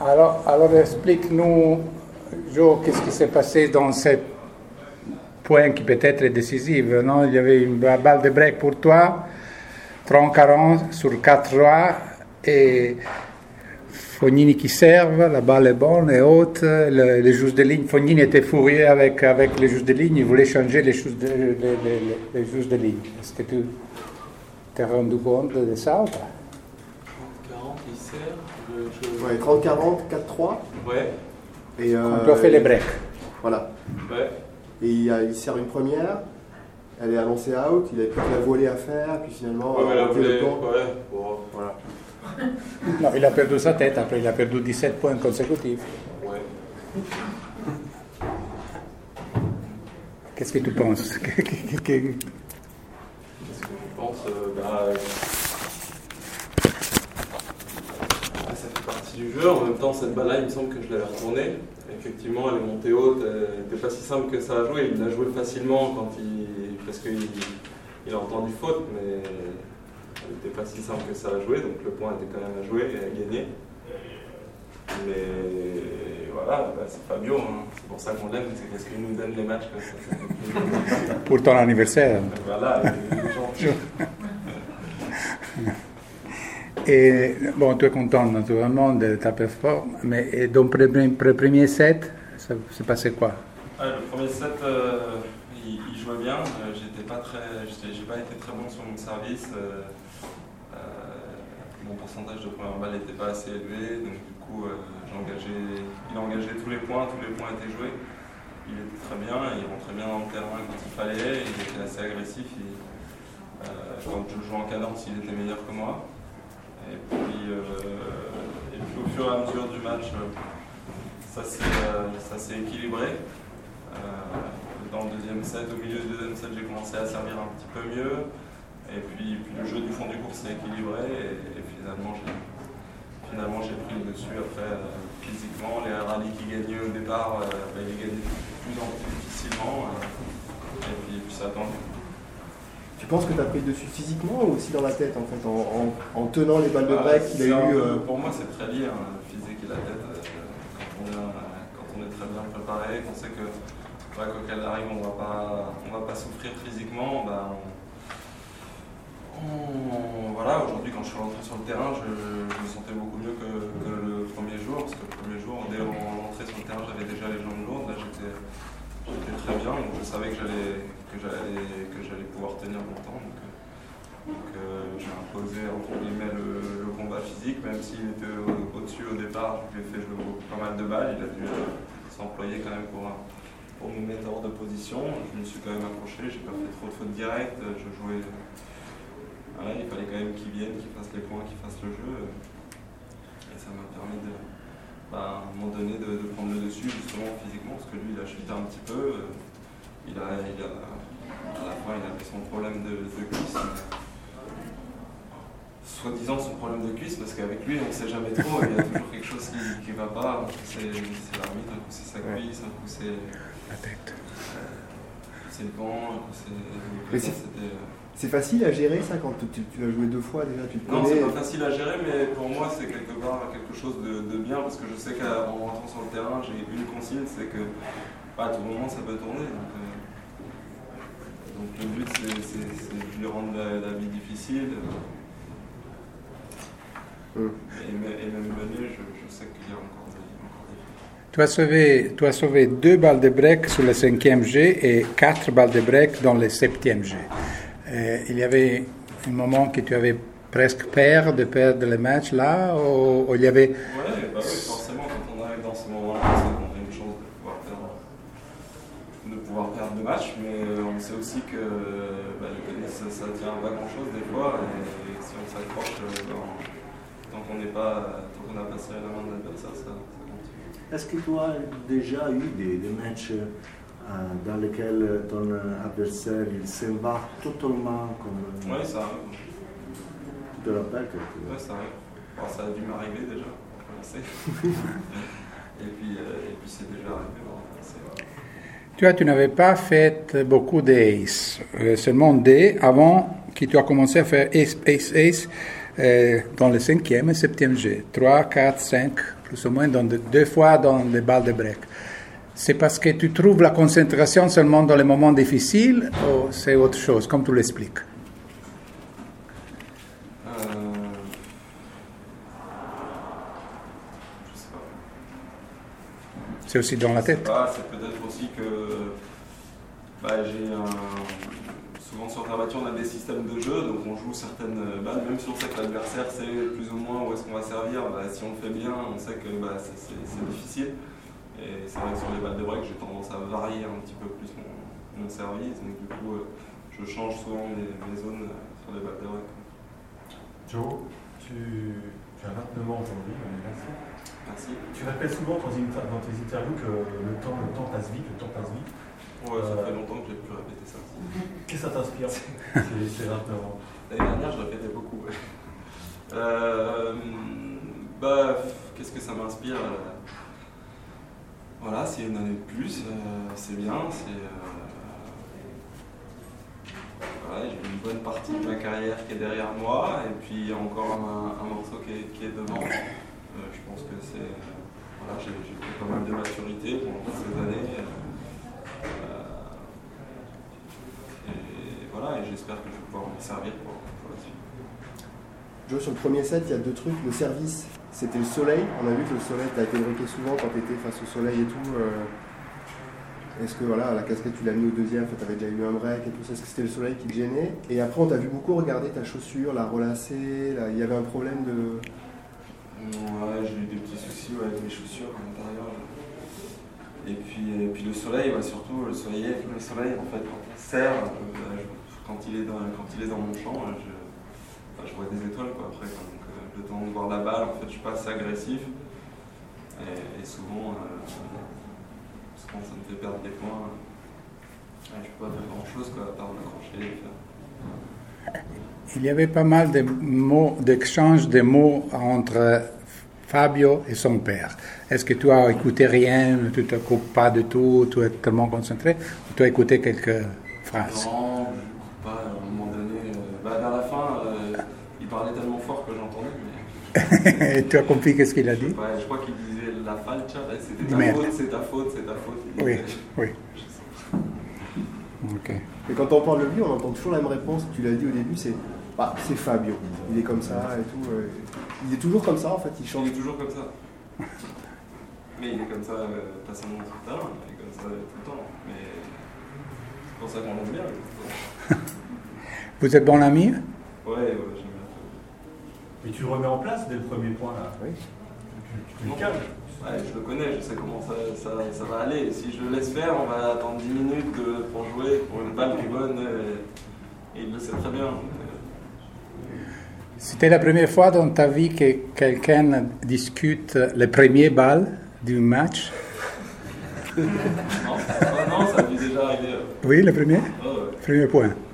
Alors explique-nous, Joe, qu'est-ce qui s'est passé dans ce point qui peut-être est décisif, non? Il y avait une balle de break pour toi, 30-40 sur 4 rois, et Fognini qui serve, la balle est bonne et haute, les juges de ligne, Fognini était furieux avec les juges de ligne, il voulait changer les juges de ligne. Est-ce que tu t'es rendu compte de ça ou pas? 30-40, il sert. Ouais, 30-40, 4-3. Ouais. Et on doit faire les breaks. Voilà. Ouais. Et il sert une première, elle est annoncée out, il avait plus que la volée à faire, puis finalement... Ouais, mais la volée, le temps. ouais. Bon. Voilà. Non, il a perdu sa tête, après il a perdu 17 points consécutifs. Ouais. Qu'est-ce que tu penses? Qu'est-ce que je pense ça fait partie du jeu. En même temps, cette balle-là, il me semble que je l'avais retournée. Effectivement, elle est montée haute. Elle n'était pas si simple que ça à jouer. Il l'a joué facilement parce qu'il a entendu faute, mais elle n'était pas si simple que ça à jouer. Donc le point était quand même à jouer et à gagner. Mais voilà, c'est Fabio. Hein. C'est pour ça qu'on l'aime. C'est parce qu'il nous donne les matchs. Pour ton anniversaire. Voilà, il est gentil. Et bon, tu es content naturellement de ta performance, mais dans le premier set, ça s'est passé quoi? Le premier set, il jouait bien. J'ai pas été très bon sur mon service. Mon pourcentage de première balle n'était pas assez élevé, donc du coup, il a engagé tous les points étaient joués. Il était très bien, il rentrait bien dans le terrain quand il fallait, il était assez agressif. Quand je jouais en cadence, il était meilleur que moi. Et puis au fur et à mesure du match, ça s'est équilibré. Dans le deuxième set, au milieu du deuxième set, j'ai commencé à servir un petit peu mieux. Et puis le jeu du fond du court s'est équilibré. Et finalement, j'ai pris le dessus. Après, physiquement, les rallyes qui gagnaient au départ, ils gagnaient de plus en plus difficilement. Et puis ça a tendu. Tu penses que tu as pris le dessus physiquement ou aussi dans la tête en fait, en tenant les balles de break qu'il a eu Pour moi, c'est très lié, hein, le physique et la tête. Quand on est très bien préparé, qu'on sait que quoi qu'elle arrive, on va pas souffrir physiquement. Voilà, aujourd'hui, quand je suis rentré sur le terrain, je me sentais beaucoup mieux que le premier jour. Parce que le premier jour, dès l'entrée sur le terrain, j'avais déjà les jambes lourdes. Là, j'étais très bien, donc je savais que j'allais pouvoir tenir longtemps. Donc j'ai imposé entre guillemets le combat physique, même s'il était au-dessus au départ, je lui ai fait jouer pas mal de balles. Il a dû s'employer quand même pour me mettre hors de position. Je me suis quand même accroché, j'ai pas fait trop de fautes directes. Je jouais. Voilà, il fallait quand même qu'il vienne, qu'il fasse les points, qu'il fasse le jeu. Et ça m'a permis à un moment donné de prendre le dessus justement physiquement, parce que lui il a chuté un petit peu. À la fin il avait son problème de cuisse. Soi-disant son problème de cuisse, parce qu'avec lui on ne sait jamais trop, il y a toujours quelque chose qui ne va pas. Un coup c'est l'arbitre, un coup c'est sa cuisse, un coup c'est la tête. C'est le vent, un coup c'est. C'est facile à gérer ça quand tu as joué 2 fois déjà, tu te connais. Non, c'est pas facile à gérer, mais pour moi c'est quelque part quelque chose de bien, parce que je sais qu'en rentrant sur le terrain, j'ai une consigne, c'est que à tout moment ça peut tourner. Donc le but c'est de lui rendre la vie difficile. Et même mené, je sais qu'il y a encore des Tu as sauvé 2 balles de break sur le 5e jet et 4 balles de break dans le 7e jet. Il y avait un moment que tu avais presque peur de perdre le match là, ou il y avait... Oui, forcément, quand on arrive dans ce moment-là, on a une chance de pouvoir perdre le match, mais on sait aussi que le tennis, ça tient pas grand-chose des fois, et si on s'accroche, tant qu'on n'a pas serré la main de l'adversaire, ça continue. Est-ce que tu as déjà eu des matchs dans lesquels ton adversaire il se bat totalement comme... Oui, ça arrive. Tu te rappelles que... Oui, ça arrive. Alors, ça a dû m'arriver déjà, pour commencer. et puis c'est déjà arrivé. Tu n'avais pas fait beaucoup d'ace, seulement D avant que tu as commencé à faire ace, ace, ace. dans le 5e et 7e jet. 3, 4, 5, plus ou moins, deux fois dans les balles de break. C'est parce que tu trouves la concentration seulement dans les moments difficiles ou c'est autre chose, comme tu l'expliques? Je sais pas. C'est aussi dans la tête? C'est peut-être aussi que souvent sur terre battue on a des systèmes de jeu, donc on joue certaines balles, même si on sait que l'adversaire sait plus ou moins où est-ce qu'on va servir, si on le fait bien, on sait que c'est difficile. Et c'est vrai que sur les balles de break, j'ai tendance à varier un petit peu plus mon service, donc du coup je change souvent mes zones sur les balles de break. Joe, tu as 29 ans aujourd'hui, merci. Merci. Tu répètes souvent dans tes interviews que le temps passe vite, Ouais, ça fait longtemps que j'ai pu répéter ça. Qu'est-ce que ça t'inspire ces 29 ans? L'année dernière, je répétais beaucoup. Qu'est-ce que ça m'inspire? Voilà, c'est une année de plus, c'est bien. Voilà, j'ai une bonne partie de ma carrière qui est derrière moi, et puis il y a encore un morceau qui est devant. Je pense que voilà, j'ai pris pas mal de maturité pendant toutes ces années. Et voilà, et j'espère que je vais pouvoir m'en servir pour la suite. Joe, sur le premier set, il y a deux trucs. Le service, c'était le soleil. On a vu que le soleil, tu as été breaké souvent quand tu étais face au soleil et tout. Est-ce que voilà, la casquette, tu l'as mis au deuxième, tu avais déjà eu un break et tout ça, est-ce que c'était le soleil qui te gênait? Et après, on t'a vu beaucoup regarder ta chaussure, la relasser, il y avait un problème de... Ouais, j'ai eu des petits soucis avec mes chaussures à l'intérieur. Et puis le soleil, surtout le soleil en fait, quand on serre, quand il est dans mon champ, je vois des étoiles quoi, après. Donc le temps de voir la balle, en fait, je suis pas assez agressif. Et souvent, ça me fait perdre des points. Je peux pas faire grand chose quoi, à part m'accrocher et faire. Il y avait pas mal d'échanges de mots entre Fabio et son père. Est-ce que tu as écouté rien, tu ne te coupes pas du tout, tu es tellement concentré, ou tu as écouté quelques phrases? Non, je ne coupe pas. À un moment donné, vers la fin, il parlait tellement fort que j'entendais. Et tu as compris qu'est-ce qu'il a dit? Je crois qu'il disait la falcha, c'était ta faute, c'est ta faute, c'est ta faute. Oui, oui. Ok. Et quand on parle de lui, on entend toujours la même réponse. Tu l'as dit au début, c'est Fabio. Il est comme ça et tout. Il est toujours comme ça en fait. Il est toujours comme ça. Mais il est comme ça pas seulement tout le temps, il est comme ça tout le temps. Mais c'est pour ça qu'on l'aime bien. Vous êtes bon ami? Ouais, j'aime bien. Mais tu le remets en place dès le premier point là. Oui. Tu le calmes. Ouais, je le connais, je sais comment ça va aller. Si je le laisse faire, on va attendre 10 minutes pour jouer, pour une balle qui est bonne, et il le sait très bien. C'était la première fois dans ta vie que quelqu'un discute les premières balles du match? Non, ça a dû déjà arriver. Oui, le premier? Oh, ouais. Premier point.